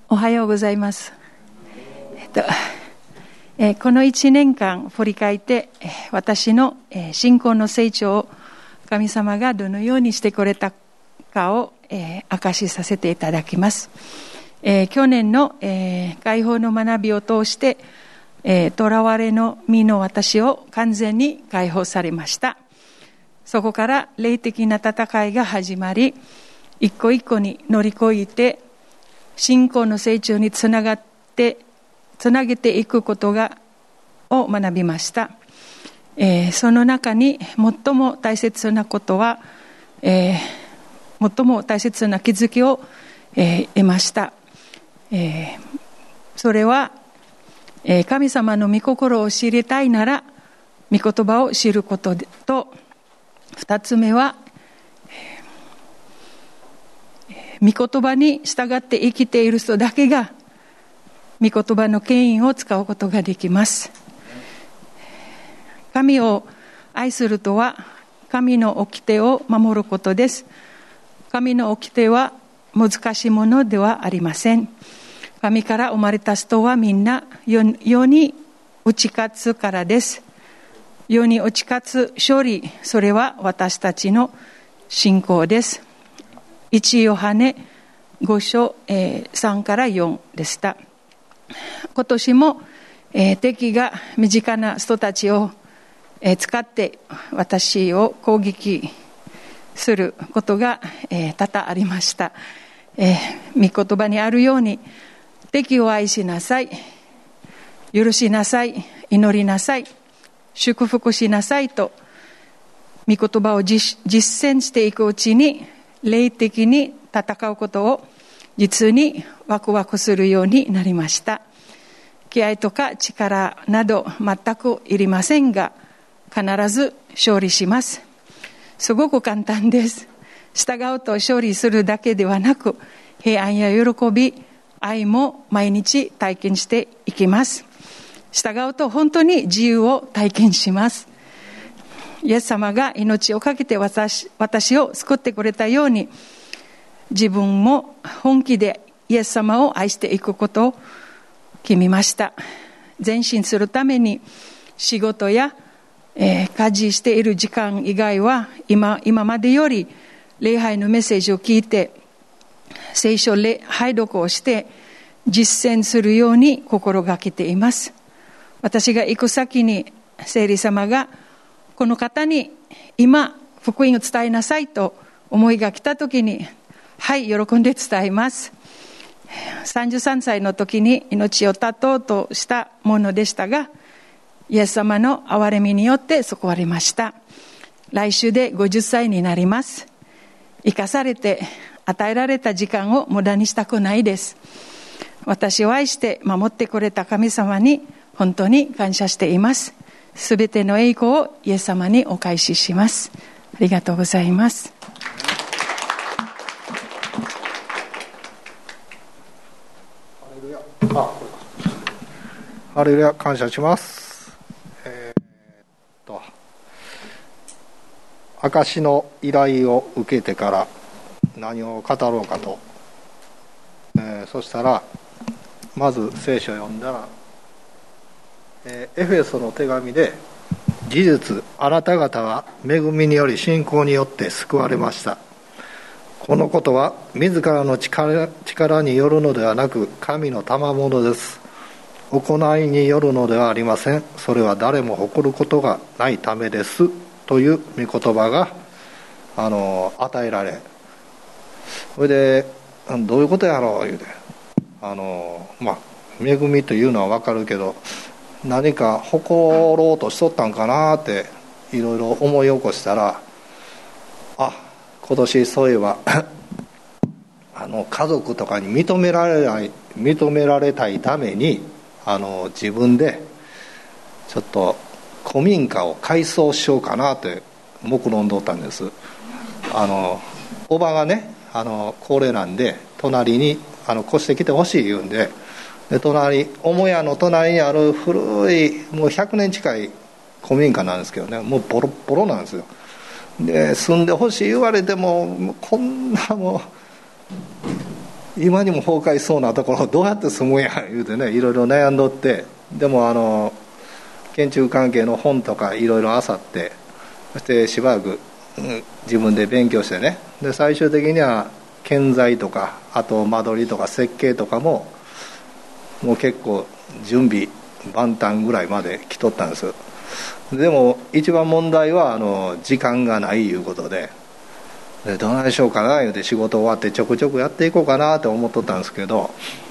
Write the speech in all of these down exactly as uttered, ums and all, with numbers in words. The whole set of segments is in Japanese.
おはようございます。えっとえー、このいちねんかん振り返って、えー、私の、えー、信仰の成長を神様がどのようにしてくれたかを、えー、証しさせていただきます。えー、去年の、えー、解放の学びを通して、えー、囚われの身の私を完全に解放されました。そこから霊的な戦いが始まり、一個一個に乗り越えて信仰の成長につながってつなげていくことがを学びました。えー、その中に最も大切なことは、えー、最も大切な気づきを、えー、得ました。えー、それは、えー、神様の御心を知りたいなら御言葉を知ることと、二つ目は御言葉に従って生きている人だけが御言葉の権威を使うことができます。神を愛するとは神の掟を守ることです。神の掟は難しいものではありません。神から生まれた人はみんな世に打ち勝つからです。世に打ち勝つ勝利、それは私たちの信仰です。いちヨハネご章、えー、さんからよんでした。今年も、えー、敵が身近な人たちを、えー、使って私を攻撃することが、えー、多々ありました。えー、御言葉にあるように敵を愛しなさい、許しなさい、祈りなさい、祝福しなさいと御言葉を 実, 実践していくうちに霊的に戦うことを実にワクワクするようになりました。気合とか力など全くいりませんが、必ず勝利します。すごく簡単です。従うと勝利するだけではなく、平安や喜び、愛も毎日体験していきます。従うと本当に自由を体験します。イエス様が命を懸けて 私, 私を救ってくれたように、自分も本気でイエス様を愛していくことを決めました。前進するために仕事や、えー、家事している時間以外は 今, 今までより礼拝のメッセージを聞いて聖書礼拝読をして実践するように心がけています。私が行く先に聖霊様がこの方に今福音を伝えなさいと思いが来たときに、はい喜んで伝えます。さんじゅうさんさいの時に命を絶とうとしたものでしたが、イエス様の憐れみによって救われました。来週でごじゅっさいになります。生かされて与えられた時間を無駄にしたくないです。私を愛して守ってくれた神様に本当に感謝しています。すべての栄光をイエス様にお返しします。ありがとうございます。 ハレルヤ、感謝します。えー、っと証の依頼を受けてから何を語ろうかと、えー、そしたらまず聖書を読んだら、えー、エフェソの手紙で事実あなた方は恵みにより信仰によって救われました。このことは自らの 力, 力によるのではなく神の賜物です。行いによるのではありません。それは誰も誇ることがないためですという御言葉があの与えられ、それでどういうことやろう言うて、あのまあ恵みというのは分かるけど何か誇ろうとしとったんかなっていろいろ思い起こしたら、あ、今年そういえばあの家族とかに認められない認められたいためにあの自分でちょっと古民家を改装しようかなって目論んどったんです。あのおばがね、あの高齢なんで隣にあの越してきてほしい言うんで、で隣母屋の隣にある古いもうひゃくねん近い古民家なんですけどね、もうボロボロなんですよ。で住んでほしい言われてもこんなもう今にも崩壊しそうなところをどうやって住むんや言うてね、いろいろ悩んどって、でもあの建築関係の本とかいろいろ漁って、そしてしばらく、うん、自分で勉強してね、で最終的には建材とか、あと間取りとか設計とかももう結構準備万端ぐらいまで来とったんです。でも一番問題はあの時間がないいうことで、でどないしようかな言うて仕事終わってちょくちょくやっていこうかなって思っとったんですけど、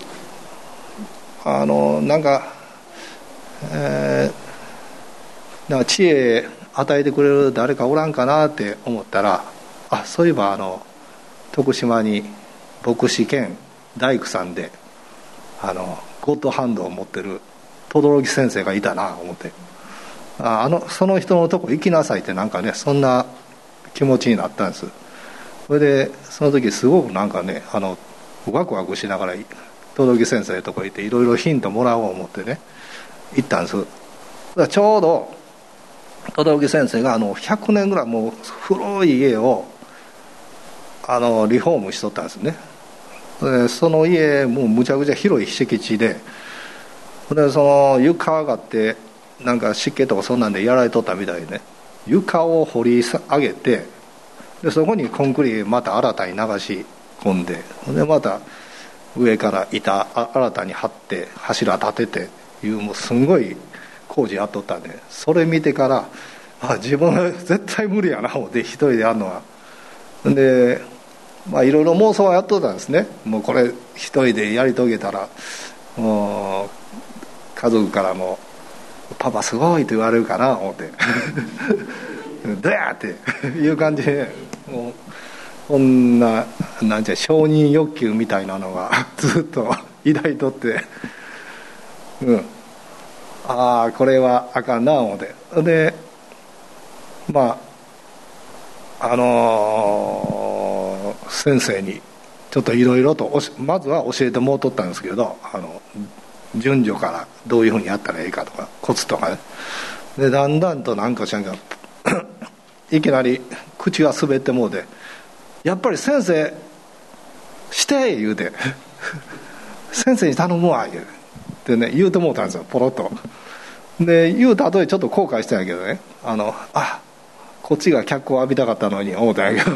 あのなんか、えー、なんか知恵与えてくれる誰かおらんかなって思ったら、あ、そういえばあの徳島に牧師兼大工さんであのゴッドハンドを持ってる轟先生がいたな思って、ああのその人のとこ行きなさいってなんかね、そんな気持ちになったんです。それでその時すごくなんかね、あのワクワクしながら轟先生のとこ行っていろいろヒントもらおう思ってね行ったんです。だからちょうど轟先生があのひゃくねんぐらいもう古い家をあのリフォームしとったんですね。でその家もうむちゃくちゃ広い敷地で、でその床上がってなんか湿気とかそんなんでやられとったみたいでね、床を掘り上げて、でそこにコンクリまた新たに流し込んで、でまた上から板新たに張って柱立てていう、もうすんごい工事やっとったんで、それ見てからあ自分は絶対無理やな思って一人でやるのは。でまあいろいろ妄想はやっとったんですね。もうこれ一人でやり遂げたらもう家族からもパパすごいと言われるかな思ってどやっていう感じで、もうこんななんて承認欲求みたいなのがずっと抱いとって、うん、ああこれはあかんな思って、でまああのー先生にちょっといろいろとまずは教えてもうとったんですけど、あの順序からどういうふうにやったらいいかとかコツとかね、でだんだんとなんかしらんかいきなり口が滑ってもうて、やっぱり先生して言うて先生に頼むわ言うてね言うてもうたんですよ、ポロッと。で言うた後でちょっと後悔したんやけどね、あのあこっちが脚光を浴びたかったのに思ったんやけど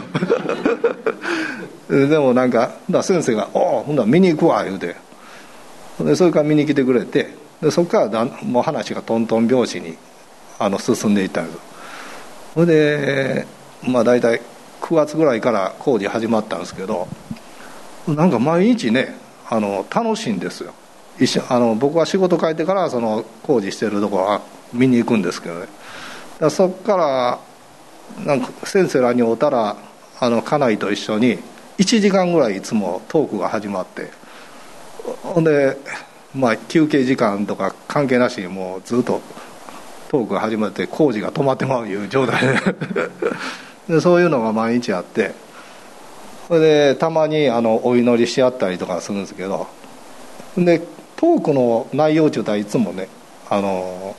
でもなんかだ先生が「おおほんなら見に行くわ」言うて、でそれから見に来てくれて、でそこからだんもう話がトントン拍子にあの進んでいったんです。それでまあ大体くがつぐらいから工事始まったんですけど、なんか毎日ねあの楽しいんですよ。一緒あの僕は仕事帰ってからその工事してるところは見に行くんですけどね、だからそこからなんか先生らに会うたらあの家内と一緒にいちじかんぐらいいつもトークが始まって、ほんで、まあ、休憩時間とか関係なしにもうずっとトークが始まって工事が止まってまういう状態ででそういうのが毎日あって、それでたまにあのお祈りし合ったりとかするんですけど、でトークの内容中はいつもねあの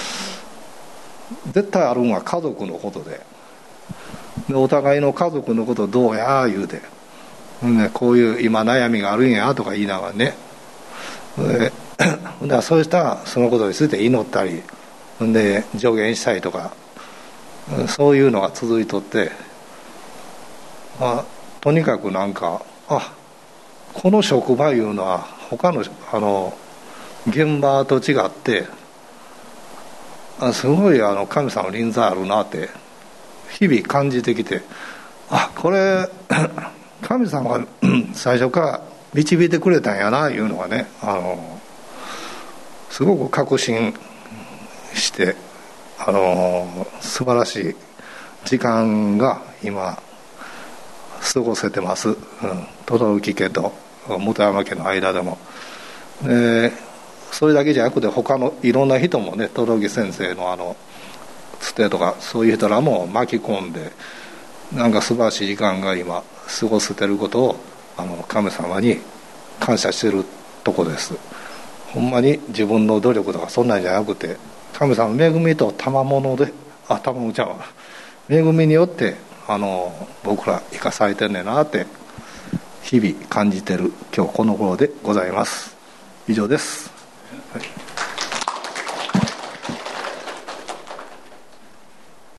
絶対あるのは家族のことで、でお互いの家族のことどうや言うて、ね、こういう今悩みがあるんやとか言いながらね、ででそうしたらそのことについて祈ったりで助言したりとか、そういうのが続いとって、あとにかくなんかあこの職場いうのは他のあの現場と違ってあすごいあの神様の臨在あるなって日々感じてきて、あこれ神様が最初から導いてくれたんやないうのがね、あのすごく確信して、あの素晴らしい時間が今過ごせてます、うん、轟家と本山家の間でも。でそれだけじゃなくて他のいろんな人もね、轟先生のあのつてとかそういう人らも巻き込んで、なんか素晴らしい時間が今過ごせてることをあの神様に感謝してるとこです。ほんまに自分の努力とかそんなんじゃなくて、神様の恵みと賜物であ賜物ちゃうわ恵みによってあの僕ら生かされてんねんなって日々感じている今日この頃でございます。以上です。はい。